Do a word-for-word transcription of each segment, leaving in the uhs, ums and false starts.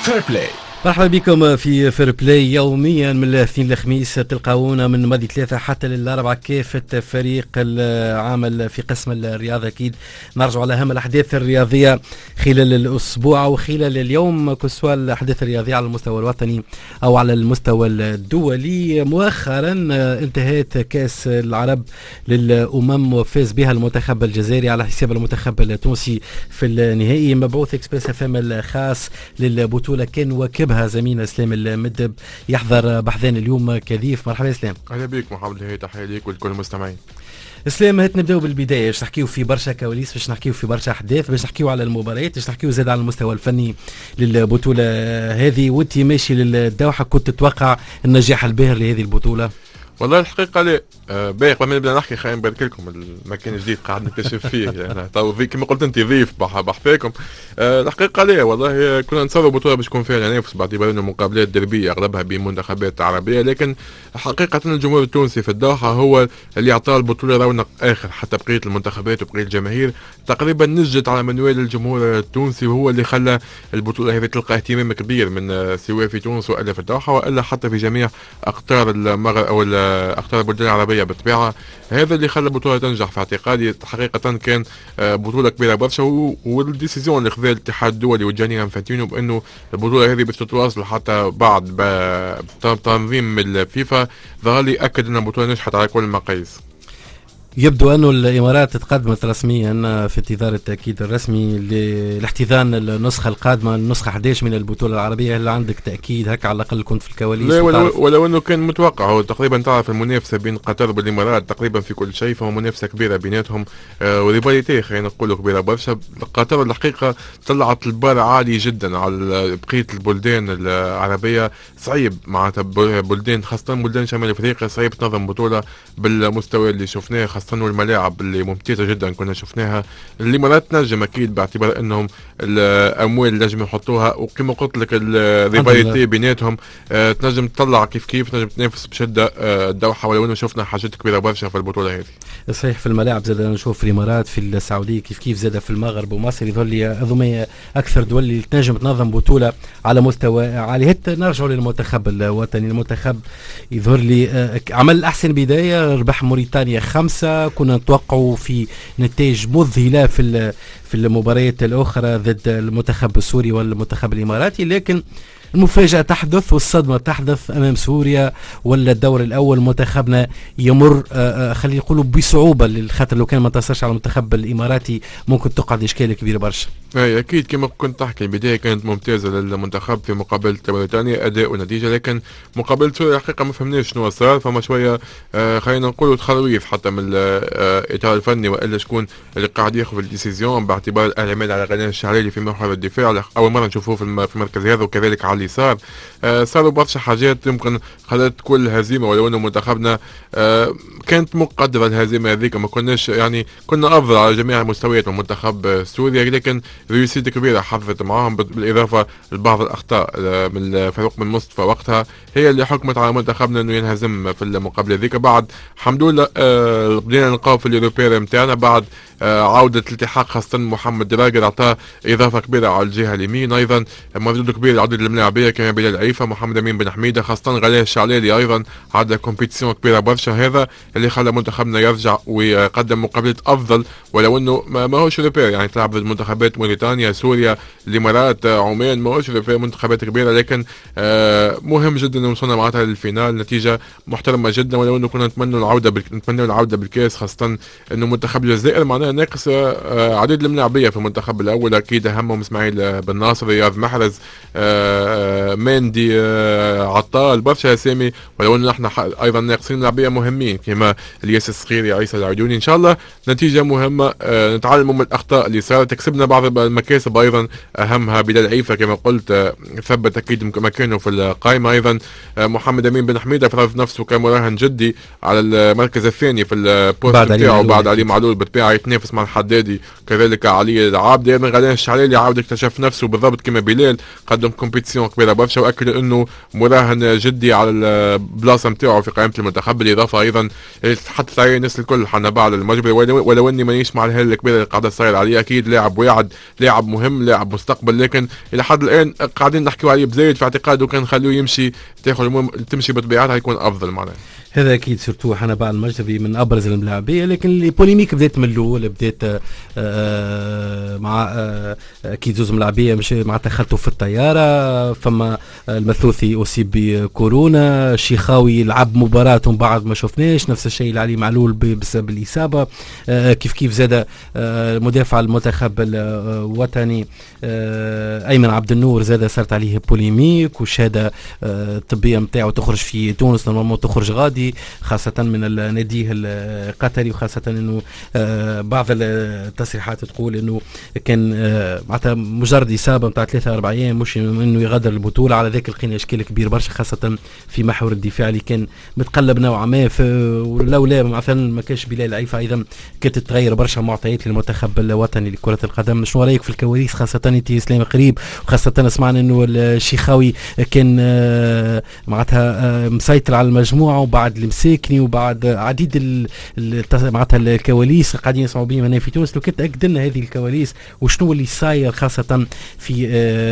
فير بلاي. مرحبا بكم في فير بلاي، يوميا من الاثنين للخميس تلقاونا من ماضي ثلاثة حتى للأربعة كافة فريق العمل في قسم الرياضة. أكيد نرجع على أهم الأحداث الرياضية خلال الأسبوع وخلال اليوم، كسوا الأحداث الرياضية على المستوى الوطني أو على المستوى الدولي. مؤخرا انتهت كأس العرب للأمم وفاز بها المنتخب الجزائري على حساب المنتخب التونسي في النهائي. مبعوث اكسبريس اف ام الخاص للبطولة كان وكب زميلنا اسلام المدب يحضر بحذان اليوم كذيف. مرحبا اسلام. اهلا بك محمد، هي تحيه ليك ولكل المستمعين. اسلام، هات نبداو بالبدايه، باش نحكيو في برشا كواليس، باش نحكيو في برشا احداث، باش نحكيو على المباريات، باش نحكيو زاد على المستوى الفني للبطوله هذه. وانت ماشي للدوحه كنت تتوقع النجاح الباهر لهذه البطوله؟ والله الحقيقه لا آه باهي. قبل ما نبدا نحكي خلينا نبارك لكم المكان الجديد قاعد نكتشف فيه يعني تو كما قلت انت ضيف بحفاكم. آه الحقيقه لا والله كنا نتصور بطوله باش يكون فيها تنافس باعتبار انه مقابلات دربيه اغلبها بين منتخبات عربيه، لكن حقيقه الجمهور التونسي في الدوحه هو اللي اعطى البطوله رونق اخر، حتى بقيه المنتخبات وبقيه الجماهير تقريبا نجت على منوال الجمهور التونسي، وهو اللي خلى البطوله هذه تلقى اهتمام كبير من سواء في تونس والا في الدوحه والا حتى في جميع اقطار المغرب او اقطار البلدان العربيه بالطبيعه. هذا اللي خلى البطوله تنجح في اعتقادي. حقيقه كان بطوله كبيره برشا، والديسيزيون اللي خذها الاتحاد الدولي وجاني انفانتينو بانه البطوله هذه باش تتواصل حتى بعد بتنظيم الفيفا، ظهر لي اكد ان البطوله نجحت على كل المقاييس. يبدو أن الإمارات تقدمت رسميا في انتظار التأكيد الرسمي لاحتضان النسخة القادمة، النسخة أحد عشر من البطولة العربية. هل عندك تأكيد هكا على الأقل كنت في الكواليس؟ لا ولو, ولو أنه كان متوقع. هو تقريبا تعرف المنافسة بين قطر والإمارات تقريبا في كل شيء، فهو منافسة كبيرة بيناتهم آه وريفاليتي خلينا نقولوا كبيرة برشا. قطر الحقيقة طلعت البار عالي جدا على بقية البلدان العربية. صعيب معناتها بلدان خاصة بلدان شمال أفريقيا صعيب تنظم بطولة بالمستوى اللي شفناه، خاصة والملاعب اللي ممتازة جدا كنا شفناها. الإمارات تنجم أكيد باعتبار أنهم الأموال اللي نجم يحطوها، وكما قلت لك الريفاليتي بيناتهم آه تنجم تطلع كيف كيف تنجم تنافس بشدة آه الدوحة، ولو أنه شفنا حاجات كبيرة برشا في البطولة هذه. صحيح، في الملاعب زاد نشوف في الإمارات، في السعودية كيف كيف زاد في المغرب ومصر، يظهر لي أظن أكثر دول اللي تنجم تنظم بطولة على مستوى عالي. هات نرجعوا للمنتخب الوطني. المنتخب يظهر لي آه عمل أحسن بداية، ربح موريتانيا خمسة، كنا نتوقعوا في نتائج مذهلة في في المباريات الأخرى ضد المنتخب السوري والمنتخب الإماراتي، لكن المفاجأة تحدث والصدمة تحدث أمام سوريا. ولا الدور الأول منتخبنا يمر خلينا نقولوا بصعوبة، للخاطر لو كان ما انتصرش على المنتخب الإماراتي ممكن تقعد إشكال كبير برشا. أي أكيد كما كنت تحكي البداية كانت ممتازة للمنتخب في مقابلة موريتانيا أداء ونتيجة، لكن مقابلة سوريا الحقيقة ما فهمناش شنو صار. فما شوية آه خلينا نقولوا تخلويف حتى من الإطار الفني وإلا شكون اللي قاعد ياخذ الديسيزيون، باعتبار الاعتماد على غنان الشعريلي في محور الدفاع أول مرة نشوفوه في المركز هذا، وكذلك على اليسار. آه صاروا برشا حاجات يمكن خلت كل هزيمة، ولو أنه منتخبنا آه كانت مقدرة الهزيمة هذيك، ما كناش يعني كنا أفضل على جميع المستويات من منتخب سوريا، لكن ريوسيت كبيرة حفظت معاهم، بالإضافة لبعض الأخطاء من الفاروق بن مصطفى وقتها هي اللي حكمت على منتخبنا أنه ينهزم في المقابلة ذيك. بعد الحمد لله آه بدينا نلقاو في اليوروبير متاعنا بعد آه عودة الالتحاق، خاصة محمد دراجر أعطاه إضافة كبيرة على الجهة اليمين. أيضا مردود كبير عدد الملاعبية كان بلال عيفة، محمد أمين بن حميدة، خاصة غلاء الشعلالي أيضا عاد كومبيتيسيون كبيرة برشا. هذا اللي خلى منتخبنا يرجع ويقدم مقابلة أفضل، ولو أنه ما هوش يوروبير يعني تلعب ضد منتخبات موريتانيا سوريا الإمارات عمان، ما هوش يوروبير منتخبات كبيرة، لكن آه مهم جدا أن وصلنا معناتها للفينال، نتيجة محترمة جدا. ولو أنه كنا نتمنى العودة بال... نتمنى العودة بالكاس، خاصة أنه منتخب الجزائر معناها ناقص آه عديد الملاعبية في المنتخب الأول، أكيد أهمهم إسماعيل بن ناصر، رياض محرز، آه ماندي، آه عطال، برشا اسامي، ولو ان احنا ايضا ناقصين لاعبيه مهمين كما الياس الصغيري، عيسى العدوني. ان شاء الله نتيجه مهمه، آه نتعلم من الاخطاء اللي صارت، تكسبنا بعض المكاسب ايضا اهمها بلال عيفه كما قلت آه ثبت اكيد مكانه في القائمه. ايضا آه محمد امين بن حميده فرض نفسه كمراهن جدي على المركز الثاني في البوست بتاعه بعد علي معلول بالطبيعه يتنافس مع الحدادي، كذلك علي العابدي. ايضا غلان الشعلالي عاود اكتشف نفسه بالضبط كما بلال، قدم كومبيتيسيون كبيره برشا، واكد انه مراهن جدي على البلاصه نتاعو في قائمه المنتخب. بالاضافه ايضا تحدث عليه الناس الكل حنبال على المجبري، ولو اني مانيش مع الهله الكبيره اللي قاعده تصير عليه. اكيد لاعب واعد، لاعب مهم، لاعب مستقبل، لكن الى حد الان قاعدين نحكيو عليه بزايد في اعتقاده كان خلوه يمشي تاخذ المهم تمشي بطبيعتها يكون افضل معناها. هذا اكيد سورتو حنبال المجربي من ابرز الملاعبيه، لكن البوليميك بدات من الاول، بدات آه مع آه اكيد زوز ملاعبيه مش معناتها خلطوا في الطياره، فما المثوثي اصيب بكورونا، الشيخاوي لعب مباراه ومن بعد ما شفناش، نفس الشيء علي معلول بسبب الاصابه، آه كيف كيف زاد آه مدافع المنتخب الوطني آه ايمن عبد النور زاد صارت عليه بوليميك، والشهاده آه الطبيه نتاعو تخرج في تونس نورمالمون تخرج غادي، خاصة من النادي القطري، وخاصة انه آه بعض التصريحات تقول انه كان آه معناتها مجرد اصابة نتاع ثلاثة اربع ايام، مش انه يغادر البطولة. على ذاك لقينا اشكال كبير برشا، خاصة في محور الدفاع اللي كان متقلب نوعا ما، ولولا مثلا ما كانش بلال عيفة ايضا كانت تتغير برشا معطيات للمنتخب الوطني لكرة القدم. شنو رايك في الكواليس، خاصة انت اسلام قريب، وخاصة سمعنا انه الشيخاوي كان آه معناتها آه مسيطر على المجموعة، وبعد المساكني وبعد عديد معناتها الكواليس قاعدين نسمعوا بهم هنا في تونس. لو كنت تاكد لنا هذه الكواليس وشنو اللي صاير خاصه في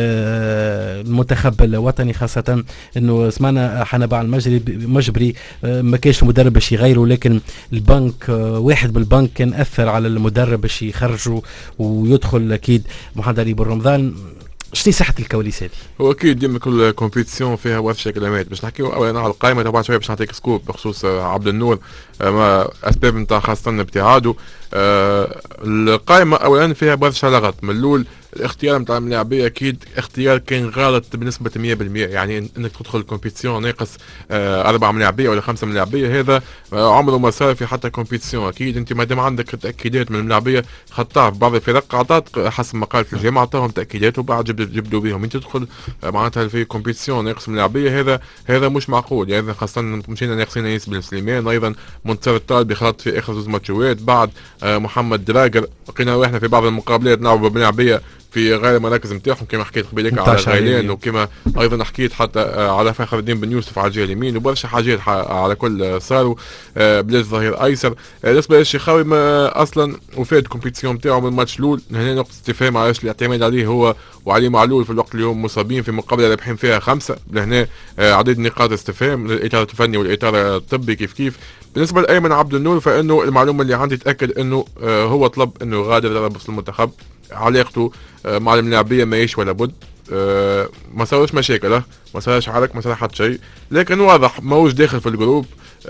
المنتخب الوطني، خاصه انه سمعنا حنبال المجربي مجبري ما كانش المدرب باش يغيره، لكن البنك واحد بالبنك كان اثر على المدرب باش يخرجه ويدخل اكيد محمد علي بن رمضان. شنو صحة الكواليس هذه؟ هو اكيد ديما كل كومبيتيسيون فيها برشا كلمات. باش نحكيو اولا على القائمه تبع شويه، باش نعطيك سكوب بخصوص عبد النور ما اسباب نتاع خاصه ابتعاده. آه القائمه اولا فيها برشا لغط. من الاول الاختيار نتاع الملاعبيه اكيد اختيار كان غلط بنسبه مية بالمية، يعني انك تدخل كومبيتيسيون ناقص آه اربع ملاعبيه ولا خمسه ملاعبيه، هذا آه عمره ما صار في حتى كومبيتيسيون. اكيد انت ما دام عندك تاكيدات من الملاعبيه خطاها في بعض الفرق، عطات حسب ما قالت الجامعه عطاهم تاكيدات وبعد جبدوا بهم. انت تدخل آه معناتها في كومبيتيسيون ناقص ملاعبيه، هذا هذا مش معقول. يعني خاصه مشينا ناقصين انيس بن سليمان، ايضا منتصر الطالبي خلط في اخر زوج ماتشات، بعد آه محمد دراجر لقينا روحنا في بعض المقابلات نلعبوا بملاعبيه في غير المراكز نتاعهم، كما حكيت قبيلك على غيلان، وكما ايضا حكيت حتى على فخر الدين بن يوسف على الجهه اليمين، وبرشا حاجات على كل صاروا بلاش ظهير ايسر. بالنسبه للشيخاوي ما اصلا وفات كومبيتيسيون نتاعو من الماتش الاول، هنا نقطه استفهام علاش الاعتماد عليه هو وعلي معلول في الوقت اللي هم مصابين في مقابله رابحين فيها خمسه، لهنا عديد نقاط استفهام للاطار الفني والاطار الطبي كيف كيف. بالنسبه لايمن عبد النور فانه المعلومه اللي عندي تاكد انه هو طلب انه يغادر رابط المنتخب، علاقته مع الملاعبيه ماهيش ولا بد، أه ما صارش مشاكل، ما صارش عرك، ما صار حتى شيء، لكن واضح ماهوش داخل في الجروب،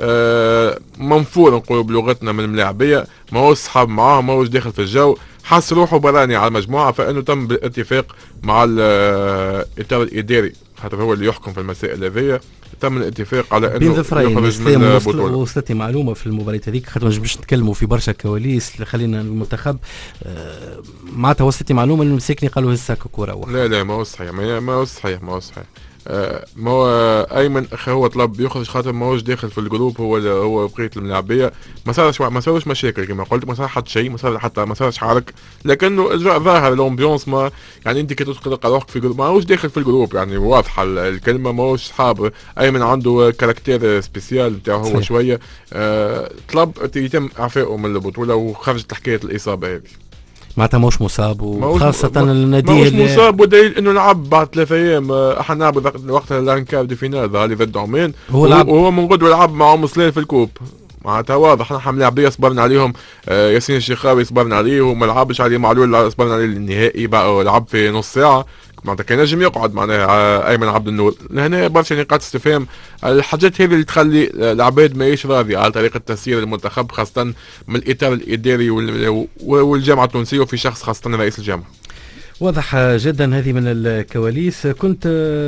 أه منفور نقول بلغتنا من الملاعبيه، ماهوش صحاب معاه، ماهوش داخل في الجو، حس روحه براني على المجموعه، فانه تم بالاتفاق مع الاطار الاداري خاطر هو اللي يحكم في المسائل هذه، تم الاتفاق على انه يخرج من البطوله. وصلتني معلومه في المباراه هذيك، خاطر باش نتكلموا في برشا كواليس خلينا المنتخب آه معناتها وصلتني معلومه انه مسكني قالوا هساك كوره. لا لا ما هو صحيح، ما هو صحيح ما هو صحيح آه ما هو ايمن هو طلب يخرج خاطر ما هوش داخل في الجروب، هو هو بقيه الملاعبيه، ما صارش ما صارش مشاكل كما قلت، ما صار حتى شيء، ما صار حتى ما صارش حرك، لكنه اجراء ظاهر الامبيونس، ما يعني انت كي تدخل روحك في جروب ما هوش داخل في الجروب، يعني واضحه الكلمه، ما هوش صحاب. ايمن عنده كاركتير سبيسيال نتاعو هو شويه، آه طلب يتم اعفائه من البطوله وخرجت حكايه الاصابه هذه. معناتها موش مصاب، وخاصة النادي موش مصاب، ودليل انه لعب بعد ثلاثة ايام، احنا نلعب وقتها الانكاب دي فينال ظهر لي ضد عمان، هو لعب وهو من غدوه لعب مع ام سليل في الكوب، معناتها واضح نحن ملاعبيه صبرنا عليهم، آه ياسين الشيخاوي صبرنا عليه وما لعبش عليه معلول صبرنا عليه للنهائي بقى لعب في نص ساعه، معناتها كان نجم يقعد معناها ايمن عبد النور. لهنا برشا نقاط استفهام، الحاجات هذه اللي تخلي العباد ماهيش راضي على طريقه تسيير المنتخب خاصه من الاطار الاداري والجامعه التونسيه وفي شخص خاصه رئيس الجامعه. واضح جدا هذه من الكواليس. كنت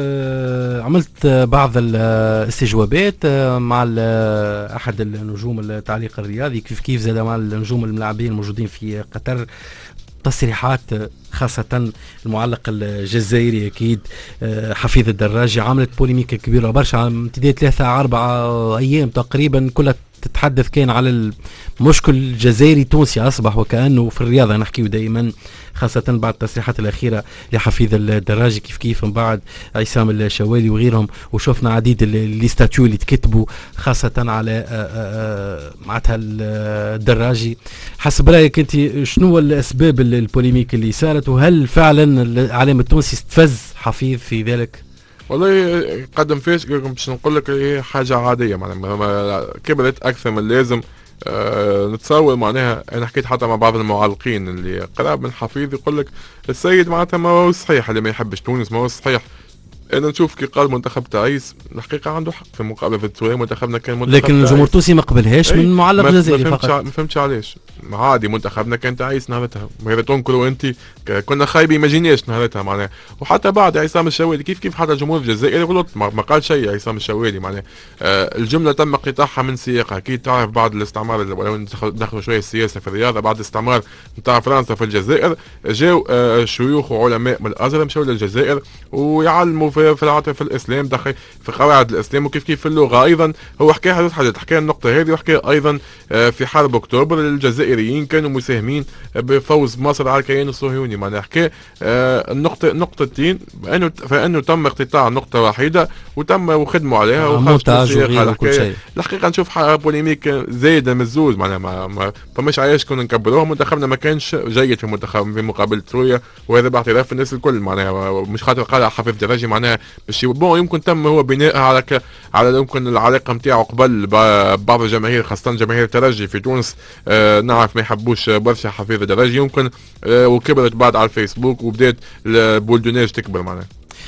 عملت بعض الاستجوابات مع احد النجوم التعليق الرياضي كيف كيف زاد مع النجوم الملاعبين الموجودين في قطر، تصريحات خاصة المعلق الجزائري أكيد حفيظ الدراجي عملت بوليميكا كبيرة برشا، امتداد ثلاثة أربعة أيام تقريبا كلها تتحدث كان على المشكل الجزائري تونسي أصبح وكأنه في الرياضة نحكيه دائما، خاصة بعد التصريحات الأخيرة لحفيظ الدراجي كيف كيف من بعد عصام الشوالي وغيرهم، وشفنا عديد الاستاتيو اللي تكتبوا خاصة على معناتها الدراجي. حسب رأيك أنت شنو الأسباب البوليميك اللي صارت، وهل فعلا الإعلام التونسي استفز حفيظ في ذلك؟ والله قدم فيش باش نقول لك هي حاجة عادية معناها كبرت أكثر من اللازم. أه نتصور معناها انا حكيت حتى مع بعض المعلقين اللي قراب من حفيظ يقول لك السيد معناتها ما هو صحيح اللي ما يحبش تونس، ما هو صحيح. انا نشوف كي قال منتخب تعيس الحقيقه عنده حق في مقابله في التونسي، منتخبنا كان منتخب لكن الجمهور التونسي ما قبلهاش من معلق جزائري فقط. ما فهمتش علاش عادي منتخبنا كان تعيس نهارتها، هذا تنكروا انت كنا خايبين ما جيناش نهارتها معناها. وحتى بعد عصام الشوالي كيف كيف حتى الجمهور الجزائري غلط ما قال شيء عصام الشوالي معناها. آه الجمله تم قطاعها من سياقها. اكيد تعرف بعد الاستعمار ولو دخلوا شويه السياسه في الرياضه، بعد الاستعمار نتاع فرنسا في الجزائر جاو آه شيوخ وعلماء من الازهر مشاو للجزائر ويعلموا في في العاطفه الاسلام دخل في قواعد الاسلام وكيف كيف في اللغه. ايضا هو حكاها ثلاث حاجات، حكى النقطه هذه وحكى ايضا في حرب اكتوبر الجزائريين كانوا مساهمين بفوز مصر على الكيان الصهيوني معناها. حكى النقطه نقطتين فانه فانه تم اقتطاع نقطه واحده وتم وخدموا عليها وخرجوا الحكايه. الحقيقه نشوف بوليميك زايده مزوز معناها ما, ما فماش علاش كنا نكبروها. منتخبنا ما كانش جيد في المنتخب في مقابله سوريا، وهذا باعتراف الناس الكل معناها، مش خاطر قال حفيظ دراجي معناها باش بون يمكن تم هو بناء على ك... على يمكن العلاقه نتاعو قبل بعض الجماهير خاصه جماهير الترجي في تونس آه نعرف ما يحبوش برشا حفيظ الدراجي يمكن آه وكبرت بعد على الفيسبوك وبدات البولدوناج تكبر معناها.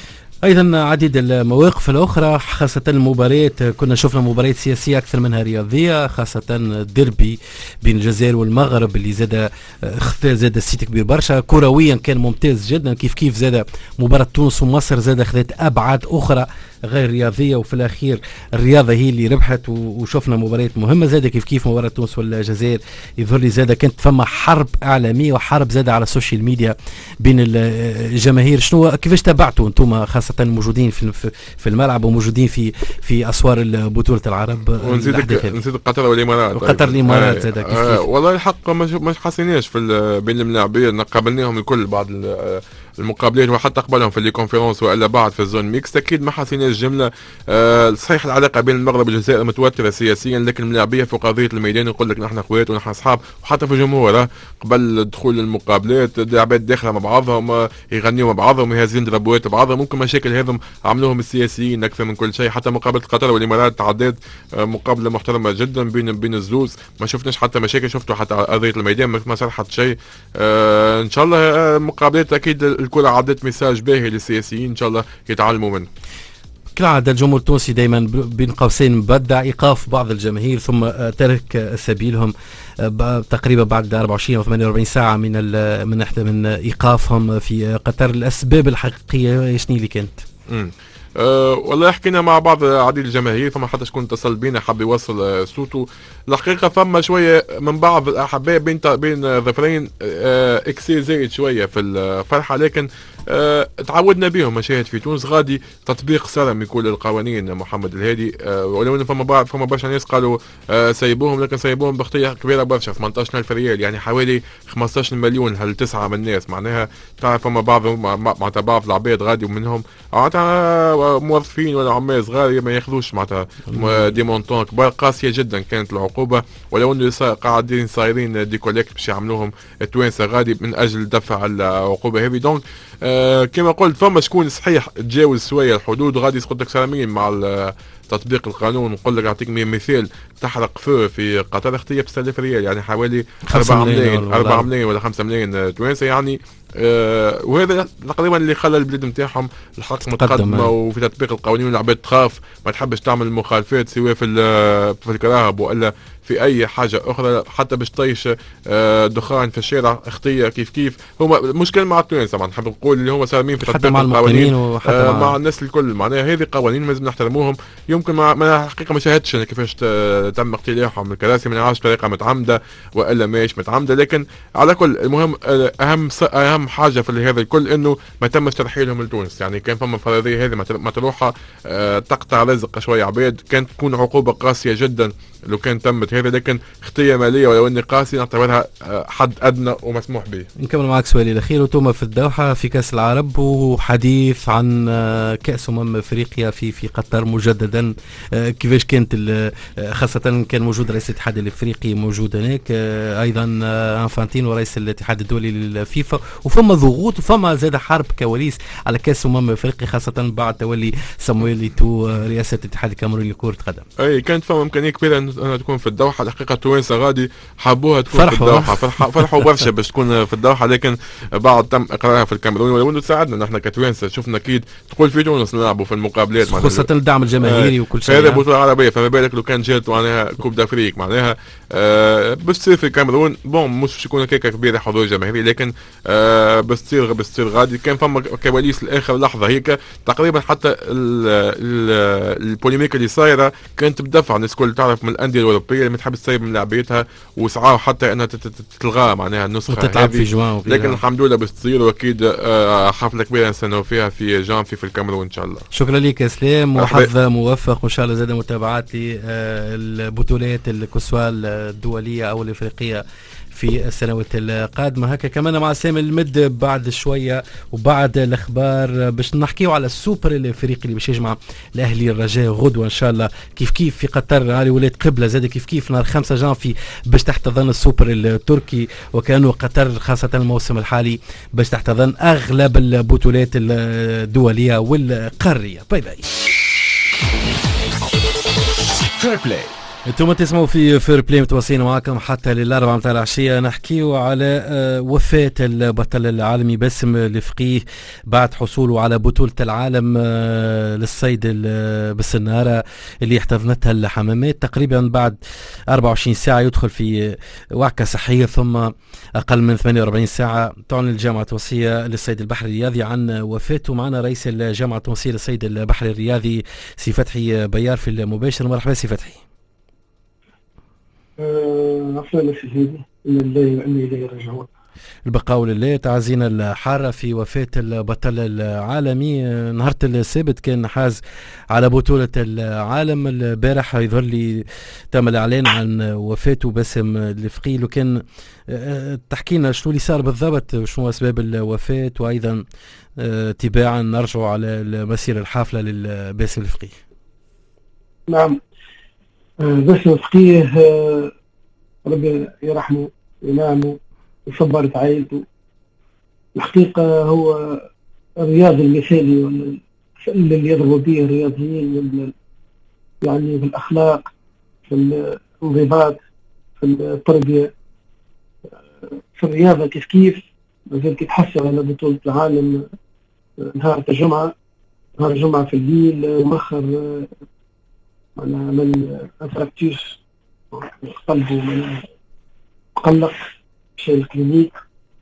ايضا عديد المواقف الاخرى خاصه المباريات، كنا شفنا مباريات سياسيه اكثر منها رياضيه، خاصه الديربي بين الجزائر والمغرب اللي زاد اخذ زاد السيت كبير برشا، كرويا كان ممتاز جدا، كيف كيف زاد مباراه تونس ومصر زاد اخذت ابعاد اخرى غير رياضيه، وفي الاخير الرياضه هي اللي ربحت وشفنا مباريات مهمه زاد كيف كيف مباراه تونس والجزائر. يظهر لي زاد كانت فما حرب اعلاميه وحرب زاد على السوشيال ميديا بين الجماهير. شنو كيفاش تابعتوا انتم خاصه موجودين في في الملعب وموجودين في في اسوار بطوله العرب؟ ونزيد نزيد قطر والامارات وقطر الامارات زاد كيف كيف. والله الحق ما حسيناش في بين الملاعبين، قابلناهم الكل بعض المقابلات وحتى قبلهم في اللي كونفيرونس والا بعد في الزون ميكس اكيد ما حسيناش جمله. أه صحيح العلاقه بين المغرب والجزائر متوتره سياسيا، لكن الملاعبيه في قضيه الميدان يقول لك نحن اخوات ونحن اصحاب، وحتى في الجمهور قبل دخول المقابلات العباد داخله مع بعضهم يغنيوا مع بعضهم يهزين ضربات بعضهم. ممكن مشاكل هذم عملوهم السياسيين اكثر من كل شيء. حتى مقابله قطر والامارات تعدات مقابله محترمه جدا بين بين الزوز، ما شفناش حتى مشاكل، شفتوا حتى قضيه الميدان ما صار حتى شيء. أه ان شاء الله مقابلات اكيد الكل عدت ميساج باهي للسياسيين ان شاء الله يتعلموا منه. كالعادة الجمهور التونسي دائما بين قوسين مبدع ايقاف بعض الجماهير ثم ترك سبيلهم تقريبا بعد أربعة وعشرين او ثمانية وأربعين ساعة من من من ايقافهم في قطر. الاسباب الحقيقية شنو اللي كانت؟ امم أه والله حكينا مع بعض عديد الجماهير، فما حتى شكون اتصل بينا حب يوصل صوته. الحقيقه فما شويه من بعض الاحباء بين بين ظفرين أه اكسي زايد شويه في الفرحه، لكن أه تعودنا بهم مشاهد في تونس غادي تطبيق صارم يكون القوانين محمد الهادي. أه ولو ان فما بعض فما برشا ناس قالوا أه سيبوهم، لكن سيبوهم باختيار كبيره برشا ثمانية عشر ألف ريال، يعني حوالي خمسة عشر مليون هل تسعه من الناس معناها. تعرف فما بعض معناتها بعض العباد غادي ومنهم معناتها موظفين ولا عمال صغار ما ياخذوش معناتها دي مونطون كبار. قاسيه جدا كانت العقوبه، ولو انه قاعدين صايرين دي كوليكت باش يعملوهم التوانسه غادي من اجل دفع العقوبه هذه. دونك آه كما قلت فما شكون صحيح تجاوز شويه الحدود وغادي يسقط لك سلامين مع تطبيق القانون. نقول لك اعطيك مثال، تحرق فو في قطر اختي ب ستة آلاف ريال، يعني حوالي أربعة ملايين أربعة ملايين ولا خمسة ملايين توانسه يعني. آه وهذا تقريبا اللي خلى البلاد نتاعهم الحق متقدمه وفي تطبيق القوانين، والعباد تخاف ما تحبش تعمل مخالفات سواء في في الكراهب والا في اي حاجه اخرى، حتى باش طيش دخان في الشارع اختيه كيف كيف. هما المشكل مع التوانسه طبعا نحب نقول اللي هما صارمين في تطبيق القوانين وحتى آه مع, مع الناس الكل. معناها هذه قوانين لازم نحترموهم. يمكن مع ما حقيقه ما شاهدتش كيفاش تم اقتلاعهم من الكراسي، ما نعرفش طريقه متعمده والا ماهيش متعمده، لكن على كل المهم اهم اهم حاجه في هذا الكل انه ما تمش ترحيلهم لتونس. يعني كان فما فرضيه هذه مطروحه آه تقطع رزق شويه عباد، كانت تكون عقوبه قاسيه جدا لو كان تمت هذا، لكن اختيه ماليه ولو اني قاسي نعتبرها حد ادنى ومسموح به. نكمل معك سؤالي الاخير. وتوما في الدوحه في كاس العرب وحديث عن كاس امم افريقيا في في قطر مجددا، كيفاش كانت خاصه كان موجود رئيس الاتحاد الافريقي موجود هناك، ايضا انفانتينو رئيس الاتحاد الدولي للفيفا، وفما ضغوط وفما زاد حرب كواليس على كاس امم افريقيا خاصه بعد تولي صامويل ايتو رئاسه الاتحاد الكاميروني لكره القدم. اي كانت فما امكانيه كبيره انها تكون في الدوحه. الحقيقه التوانسه غادي حبوها تكون في الدوحه، فرحوا فرحوا برشا باش تكون في الدوحه، لكن بعد تم اقرارها في الكاميرون. ولو انه تساعدنا نحن كتوانسه، شفنا اكيد تقول في تونس نلعبوا في المقابلات خاصه الدعم الجماهيري وكل شيء. هذا بطوله عربيه، فما بالك لو كان جات معناها كوب دافريك معناها آه باش تصير في الكاميرون. بون مش باش يكون هكاك كبيره حضور جماهيري، لكن آه باش تصير باش تصير غادي. كان فما كواليس لاخر لحظه هيك تقريبا، حتى البوليميك اللي صايره كانت بدفع الناس الكل تعرف من الانديه الاوروبيه اللي ما تحب تصير من لاعبيتها، وسعوا حتى انها تلغى معناها النسخه وتتلعب في جوان، لكن الحمد لله باش تصير، واكيد آه حفله كبيره نستناو فيها في جانفي في الكاميرون ان شاء الله. شكرا لك يا سلام، وحظ موفق، وان شاء الله زاد متابعات للبطولات الكسوال الدوليه او الافريقيه في السنوات القادمه. هكا كمان مع سامي المد بعد شويه وبعد الاخبار باش نحكيو على السوبر الافريقي اللي باش يجمع الاهلي الرجاء غدوه ان شاء الله كيف كيف في قطر على ولايه قبله، زاد كيف كيف نهار خمسة جانفي باش تحتضن السوبر التركي، وكانه قطر خاصه الموسم الحالي باش تحتضن اغلب البطولات الدوليه والقاريه. باي باي. فير بلاي. انتم تسمعوا في فير بلاي، متواصلين معكم حتى للأربعة متاع العشية. نحكيو على وفاة البطل العالمي باسم الفقيه بعد حصوله على بطولة العالم للصيد بالسنارة اللي احتضنتها الحمامات تقريبا بعد أربعة وعشرين ساعة يدخل في وعكة صحية، ثم أقل من ثمانية وأربعين ساعة تعلن الجامعة التونسية للصيد البحري الرياضي عن وفاته. معنا رئيس الجامعة التونسية للصيد البحري الرياضي سي فتحي بيار في المباشر. مرحبا سي فتحي. عفوا سيدي، إن الله وإنا إليه راجعون. البقاء لله. تعزينا الحارة في وفاة البطل العالمي. نهار السبت كان حاز على بطولة العالم، البارح يظهر لي تم الإعلان عن وفاته باسم الفقيه. لو كان تحكي لنا شنو اللي صار بالضبط، شنو أسباب الوفاة، وأيضا تباعا نرجع على مسير الحافلة لباسم الفقيه. نعم، باسم الفقيه ربي يرحمه وينعمه ويصبر في عائلته. الحقيقة هو الرياضي المثالي اللي يضربوا به الرياضيين، يعني في الأخلاق، في الانضباط، في التربية، في الرياضة كيف كيف. مازال كيتحصل على بطولة العالم نهار الجمعة، نهار الجمعة في الليل مؤخر أنا عمل أفراكتير قلبه مقلق، مشى الكلينيك،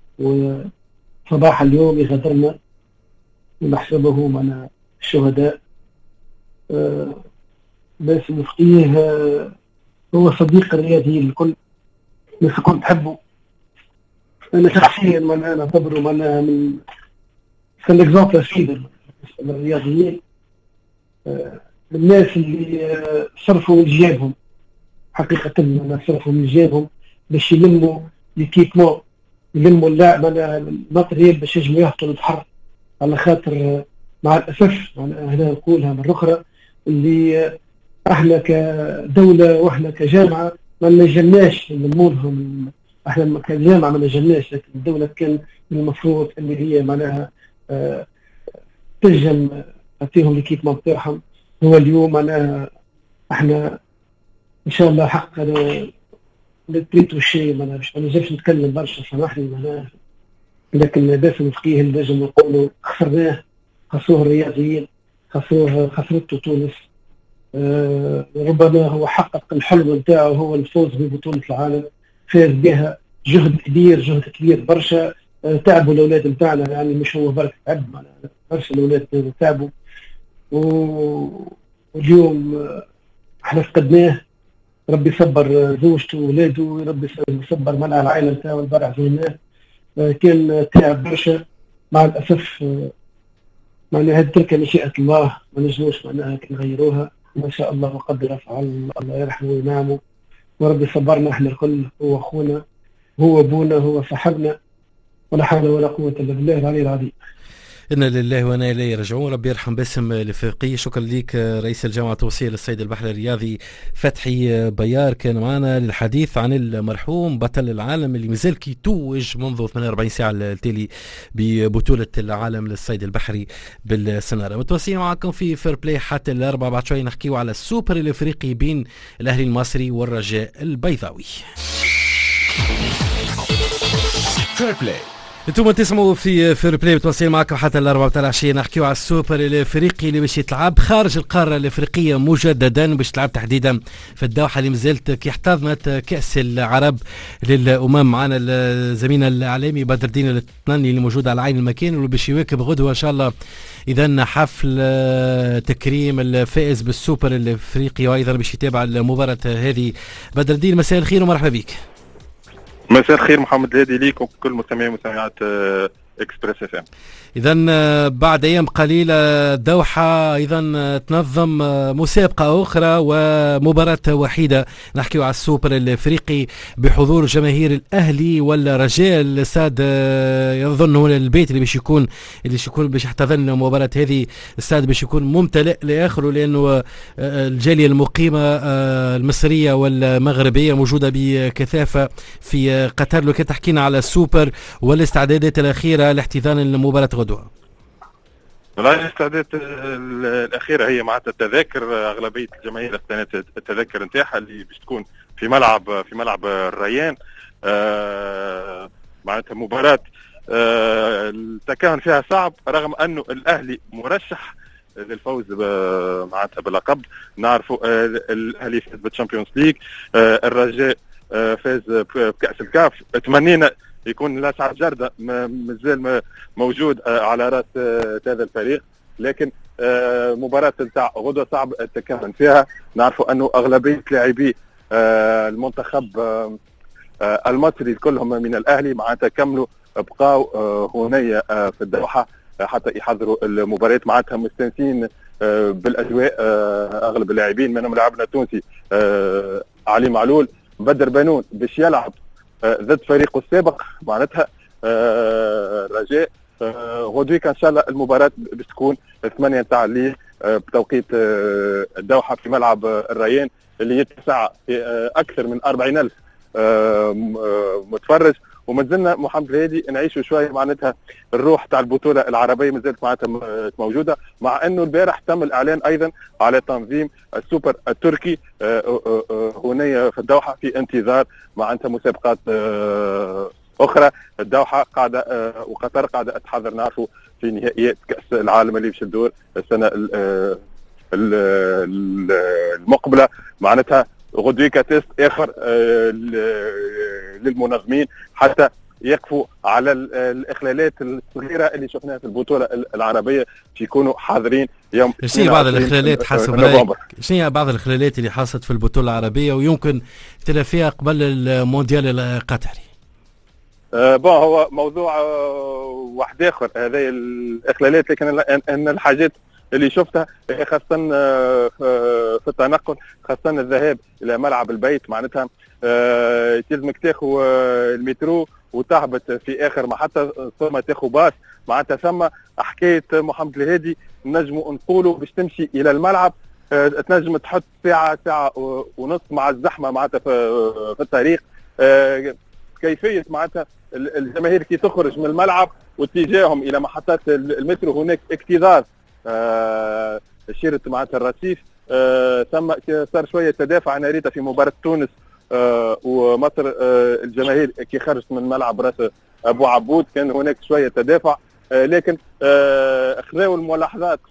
وصباح اليوم يغادرنا ونحسبه من الشهداء. أه باسم الفقيه أه هو صديق الرياضيين الكل، الناس الكل تحبه. أنا شخصيا من أنا أعتبره معناها من سن اكزامبل سيدر الرياضيين، أه الناس اللي صرفوا من جيبهم، حقيقة ما صرفوا من جيبهم باش يلموا ليكيبمون، يلموا اللاعب على الماتريال باش يجموا يهبطوا البحر. على خاطر مع الأسف هنا نقولها مرة أخرى اللي احنا كدولة واحنا كجامعة ما نجمناش نلمونهم، احنا كجامعة ما نجمناش، لكن الدولة كان المفروض اللي هي معناها اه تجم تعطيهم ليكيبمون بتاعهم. هو اليوم أنا احنا ان شاء الله حق انا نتريتو الشيء، انا مش ما نجمش نتكلم برشا سامحني معناها، لكن باسم الفقيه اللي لازم نقولوا خسرناه، خسروه الرياضيين، خسروه خسرته تونس. آه ربما هو حقق الحلم نتاعه هو الفوز ببطولة العالم، فاز بها جهد كبير جهد كبير برشا. آه تعبوا الأولاد نتاعنا، يعني مش هو برك تعب، برشا الأولاد تعبوا، واليوم آه احنا فقدناه. ربي يصبر زوجته وولاده، ربي يصبر منع العائلة نتاعو. البارح زرناه آه كان تعب برشا، مع الأسف آه معناها هذه تلك مشيئة الله، ما نجموش معناها نغيروها. ما شاء الله وقدر فعل، الله يرحمه وينعمه، وربي صبرنا احنا الكل. هو اخونا، هو ابونا، هو صاحبنا، ولا حول ولا قوة الا بالله العلي العظيم. إنا لله وإنا إليه راجعون. ربي يرحم باسم الافريقي. شكرا لك رئيس الجامعة التونسية للصيد البحري الرياضي فتحي بيار، كان معنا للحديث عن المرحوم بطل العالم اللي مازال كيتوج منذ ثمانية وأربعين ساعة التالي ببطولة العالم للصيد البحري بالسنارة. متواصلين معكم في فير بلاي حتى الأربعة. بعد شوي نحكيو على السوبر الافريقي بين الأهلي المصري والرجاء البيضاوي. فير بلاي. انتم تسمعوا في فير بلاي، متواصلين معكم حتى الأربعة تاع العشية. نحكيو على السوبر الافريقي اللي باش يتلعب خارج القاره الافريقيه مجددا، باش تلعب تحديدا في الدوحه اللي مازالت كي احتضنت كاس العرب للامم. معنا زميلنا الاعلامي بدر الدين التناني اللي موجود على عين المكان، واللي باش يواكب غدوه ان شاء الله اذا حفل تكريم الفائز بالسوبر الافريقي، وايضا باش يتابع المباراه هذه. بدر الدين مساء الخير ومرحبا بك. مساء الخير محمد الهادي ليك وكل مستمعي ومستمعات اكسبريس اف ام. اذا بعد ايام قليله الدوحه ايضا تنظم مسابقه اخرى ومباراه وحيده، نحكيو على السوبر الافريقي بحضور جماهير الاهلي والرجاء. الاستاد يظن هو البيت اللي باش يكون اللي باش يكون باش يحتضن المباراه هذه. الاستاد باش يكون ممتلئ لاخره، لانه الجاليه المقيمه المصريه والمغربيه موجوده بكثافه في قطر. لو كان تحكينا على السوبر والاستعدادات الاخيره لاحتضان المباراه غدوه. والله الاستعدادات الاخيره هي معناتها التذاكر، اغلبيه الجماهير اقتنت التذاكر نتاعها اللي باش تكون في ملعب في ملعب الريان. آه معناتها مباراه آه التكهن فيها صعب، رغم انه الاهلي مرشح للفوز معناتها باللقب. نعرفوا آه الاهلي فاز بالتشامبيونز ليج، آه الرجاء آه فاز بكاس الكاف. تمنينا يكون الاسعد جردة مازال موجود على راس هذا الفريق، لكن مباراة نتاع غدوة صعب التكهن فيها. نعرفوا انه اغلبية لاعبي المنتخب المصري كلهم من الاهلي معناتها كملوا بقاو هنايا في الدوحة حتى يحضروا المباريات، معناتها مستانسين بالاجواء. اغلب اللاعبين منهم لاعبنا التونسي علي معلول، بدر بنون باش يلعب ضد فريقه السابق معناتها الرجاء. غدويك ان شاء الله المباراه باش تكون ثمانية نتاع الليل بتوقيت الدوحه في ملعب الريان اللي يتسع في اكثر من أربعين ألف متفرج. وما زلنا محمد الهادي نعيشوا شويه معناتها الروح تاع البطوله العربيه مازالت معناتها موجوده، مع انه البارح تم الاعلان ايضا على تنظيم السوبر التركي هنا في الدوحه في انتظار معناتها مسابقات اخرى. الدوحه قاعده وقطر قاعده تحضر، نعرفوا في نهائيات كاس العالم اللي باش تدور السنه المقبله. معناتها غدويك تيست اخر للمنظمين حتى يقفوا على الاخلالات الصغيره اللي شفناها في البطوله العربيه يكونوا حاضرين يوم. شنو بعض الاخلالات حسب رايك؟ شنو بعض الاخلالات اللي حصلت في البطوله العربيه ويمكن تلافيها قبل المونديال القطري؟ أه بون هو موضوع أه واحد اخر هذه الاخلالات، لكن ان الحاجات اللي شفتها خاصة في التنقل، خاصة الذهاب إلى ملعب البيت معناتها تلزمك تاخو المترو وتهبط في آخر محطة ثم تاخو باص. معناتها ثم حكاية محمد الهادي نجموا نقولوا باش تمشي إلى الملعب تنجم تحط ساعة ساعة ونص مع الزحمة معناتها في الطريق. كيفية معناتها الجماهير كي تخرج من الملعب واتجاههم إلى محطات المترو هناك اكتظاظ آه شيرة معناتها الرصيف. آه ثم صار شويه تدافع. انا ريتها في مباراه تونس آه ومصر آه الجماهير كي خرجت من ملعب راس ابو عبود كان هناك شويه تدافع، آه لكن آه خذاو الملاحظات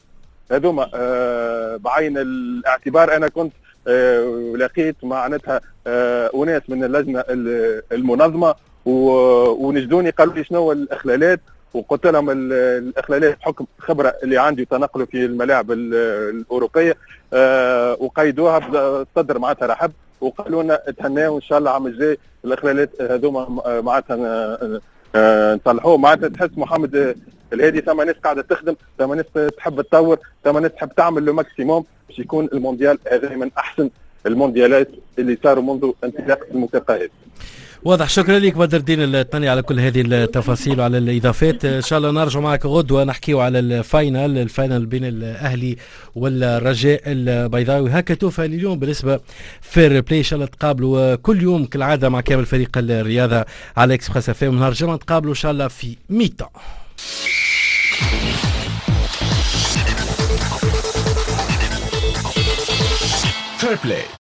هذوما بعين الاعتبار. انا كنت لقيت معناتها اناس من اللجنه المنظمه ونجدوني قالوا لي شنو الاخلالات، وقلت لهم الاخلالات بحكم الخبره اللي عندي وتنقلوا في الملاعب الاوروبيه، وقيدوها بصدر معناتها رحب، وقالوا لنا تهناو ان شاء الله عام الجاي الاخلالات هذوما معناتها نصلحوه. معناتها تحس محمد الهادي ثم ناس قاعده تخدم، ثم ناس تحب تطور، ثم ناس تحب تعمل لو ماكسيموم باش يكون المونديال هذا من احسن المونديالات اللي صاروا منذ انطلاق المسابقه هذه. واضح. شكرا لك بدر الدين الثاني على كل هذه التفاصيل وعلى الاضافات. ان شاء الله نرجع معك غدوه نحكيو على الفاينل الفاينل بين الاهلي والرجاء البيضاوي. هكا توفى اليوم بالنسبه فير بلاي. ان شاء الله تقابلوا كل يوم كالعاده مع كامل فريق الرياضه على اكسبريس اف ام. نهار الجمعه نتقابلوا ان شاء الله في ميتا. فير بلاي.